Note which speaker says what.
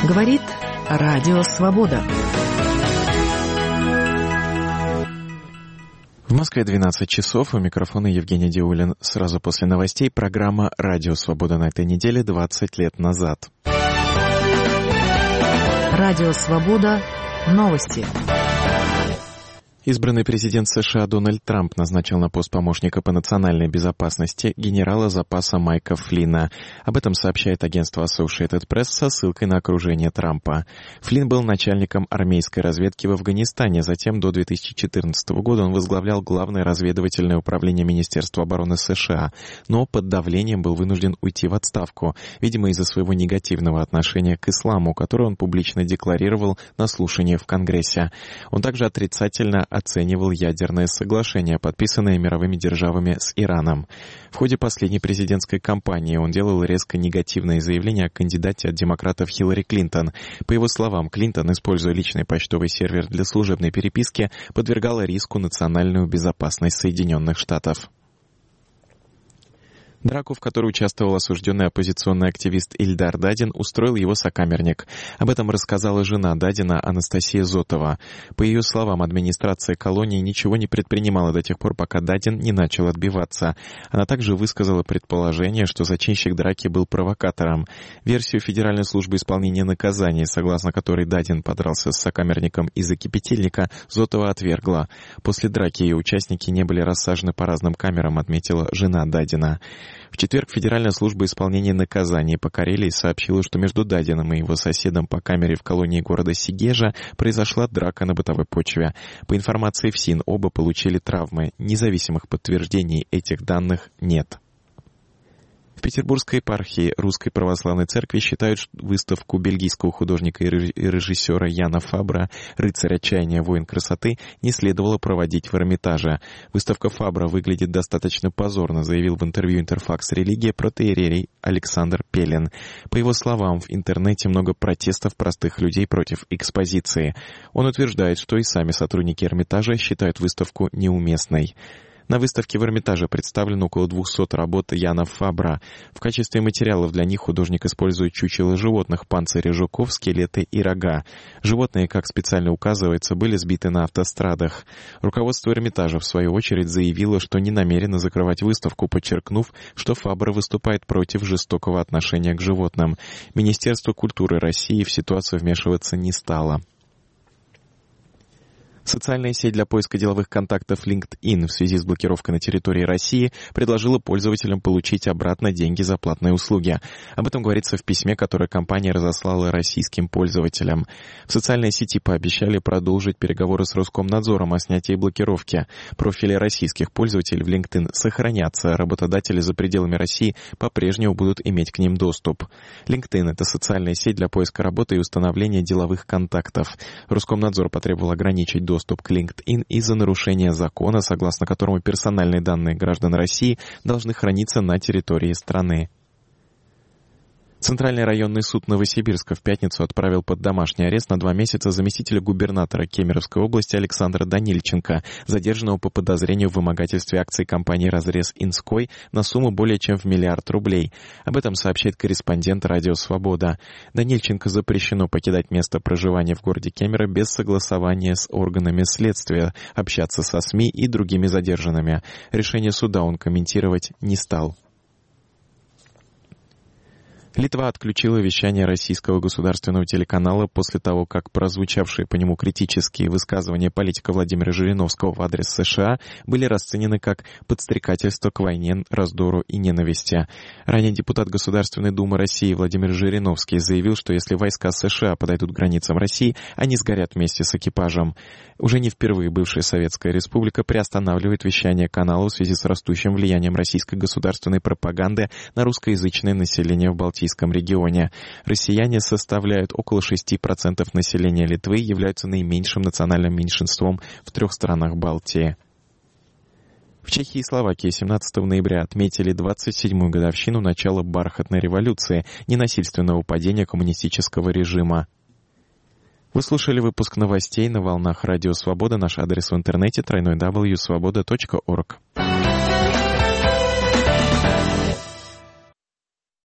Speaker 1: Говорит Радио Свобода.
Speaker 2: В Москве 12 часов. У микрофона Евгений Диулин. Сразу после новостей программа «Радио Свобода» на этой неделе 20 лет назад.
Speaker 1: Радио Свобода. Новости.
Speaker 2: Избранный президент США Дональд Трамп назначил на пост помощника по национальной безопасности генерала запаса Майка Флинна. Об этом сообщает агентство Associated Press со ссылкой на окружение Трампа. Флинн был начальником армейской разведки в Афганистане, затем до 2014 года он возглавлял Главное разведывательное управление Министерства обороны США, но под давлением был вынужден уйти в отставку, видимо, из-за своего негативного отношения к исламу, которое он публично декларировал на слушании в Конгрессе. Он также отрицательно оценивал ядерное соглашение, подписанное мировыми державами с Ираном. В ходе последней президентской кампании он делал резко негативные заявления о кандидате от демократов Хиллари Клинтон. По его словам, Клинтон, используя личный почтовый сервер для служебной переписки, подвергала риску национальную безопасность Соединенных Штатов. Драку, в которой участвовал осужденный оппозиционный активист Ильдар Дадин, устроил его сокамерник. Об этом рассказала жена Дадина Анастасия Зотова. По ее словам, администрация колонии ничего не предпринимала до тех пор, пока Дадин не начал отбиваться. Она также высказала предположение, что зачинщик драки был провокатором. Версию Федеральной службы исполнения наказаний, согласно которой Дадин подрался с сокамерником из-за кипятильника, Зотова отвергла. После драки ее участники не были рассажены по разным камерам, отметила жена Дадина. В четверг Федеральная служба исполнения наказаний по Карелии сообщила, что между Дадином и его соседом по камере в колонии города Сегежа произошла драка на бытовой почве. По информации ФСИН, оба получили травмы. Независимых подтверждений этих данных нет. В Петербургской епархии Русской Православной Церкви считают, что выставку бельгийского художника и режиссера Яна Фабра «Рыцарь отчаяния, воин красоты» не следовало проводить в Эрмитаже. Выставка Фабра выглядит достаточно позорно, заявил в интервью «Интерфакс Религия» протоиерей Александр Пелин. По его словам, в интернете много протестов простых людей против экспозиции. Он утверждает, что и сами сотрудники Эрмитажа считают выставку неуместной. На выставке в Эрмитаже представлено около 200 работ Яна Фабра. В качестве материалов для них художник использует чучела животных, панцири жуков, скелеты и рога. Животные, как специально указывается, были сбиты на автострадах. Руководство Эрмитажа, в свою очередь, заявило, что не намерено закрывать выставку, подчеркнув, что Фабра выступает против жестокого отношения к животным. Министерство культуры России в ситуацию вмешиваться не стало. Социальная сеть для поиска деловых контактов LinkedIn в связи с блокировкой на территории России предложила пользователям получить обратно деньги за платные услуги. Об этом говорится в письме, которое компания разослала российским пользователям. В социальной сети пообещали продолжить переговоры с Роскомнадзором о снятии блокировки. Профили российских пользователей в LinkedIn сохранятся, работодатели за пределами России по-прежнему будут иметь к ним доступ. LinkedIn — это социальная сеть для поиска работы и установления деловых контактов. Роскомнадзор потребовал ограничить доступ к LinkedIn из-за нарушения закона, согласно которому персональные данные граждан России должны храниться на территории страны. Центральный районный суд Новосибирска в пятницу отправил под домашний арест на 2 месяца заместителя губернатора Кемеровской области Александра Данильченко, задержанного по подозрению в вымогательстве акций компании «Разрез Инской» на сумму более чем в 1 миллиард рублей. Об этом сообщает корреспондент «Радио Свобода». Данильченко запрещено покидать место проживания в городе Кемерово без согласования с органами следствия, общаться со СМИ и другими задержанными. Решение суда он комментировать не стал. Литва отключила вещание российского государственного телеканала после того, как прозвучавшие по нему критические высказывания политика Владимира Жириновского в адрес США были расценены как подстрекательство к войне, раздору и ненависти. Ранее депутат Государственной Думы России Владимир Жириновский заявил, что если войска США подойдут к границам России, они сгорят вместе с экипажем. Уже не впервые бывшая Советская Республика приостанавливает вещание канала в связи с растущим влиянием российской государственной пропаганды на русскоязычное население в Балтийском регионе. Россияне составляют около 6% населения Литвы и являются наименьшим национальным меньшинством в 3 странах Балтии. В Чехии и Словакии 17 ноября отметили 27-ю годовщину начала бархатной революции, ненасильственного падения коммунистического режима. Вы слушали выпуск новостей на волнах Радио Свобода. Наш адрес в интернете — www.svoboda.org.